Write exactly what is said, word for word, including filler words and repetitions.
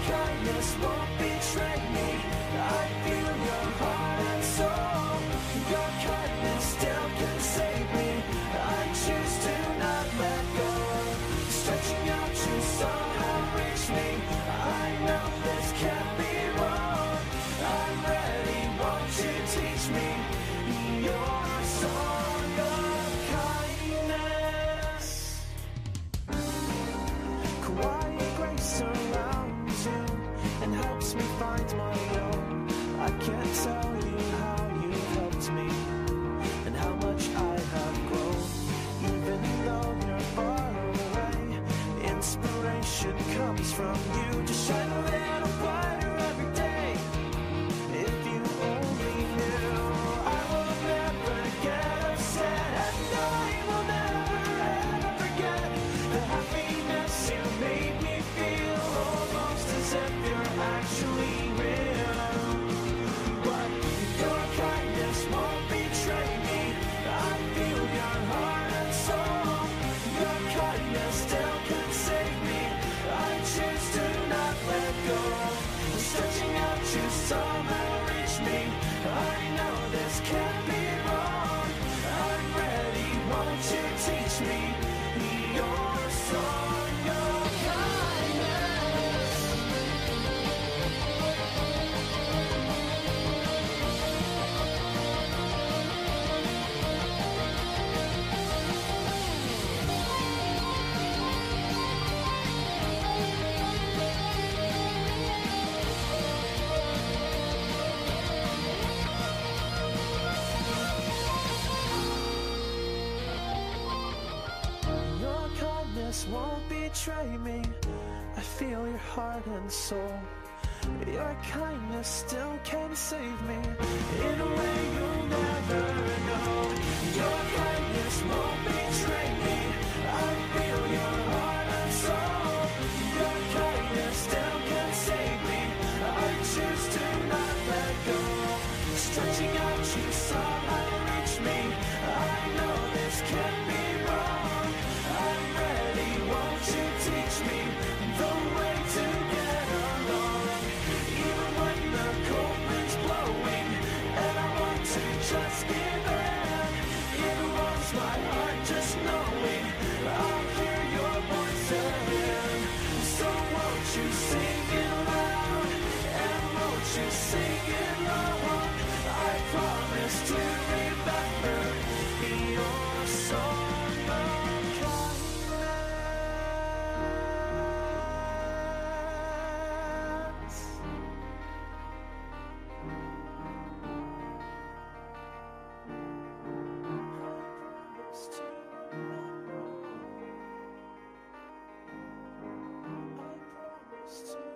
kindness won't betray me. I feel your heart and soul. Your kindness still can save me. I choose to not let go. Stretching out to somehow reach me. I know this can't be wrong. I'm ready, won't you teach me your song of kindness? Quiet grace surrounds you and helps me find my own. I can't tell you how you've helped me and how much I have grown. Even though you're far away, inspiration comes from you. Just shine a little brighter every day. If you only knew, I will never get upset, and I will never ever forget the happiness you made me feel, almost as if you're actually real. But your kindness won't betray me. I feel your heart and soul. Your kindness still can save me. I choose to not let go. Stretching out, you somehow reach me. I know this can't be wrong. I'm ready, won't you teach me your song of kindness? Your kindness won't betray me. I feel your heart and soul. Your kindness still can save me in a way you'll never know. Your kindness won't betray me. I feel your heart and soul. Your kindness still can save me. I choose to not let go. Stretching out, you somehow reach me. I know this can't be wrong. I'm ready, won't you teach me the way to get along? Even when the cold wind's blowing and I want to just give in, it warms my heart just knowing I'll hear your voice again. So won't you sing it loud, and won't you sing it long? I promise to remember your song of kindness. I promise to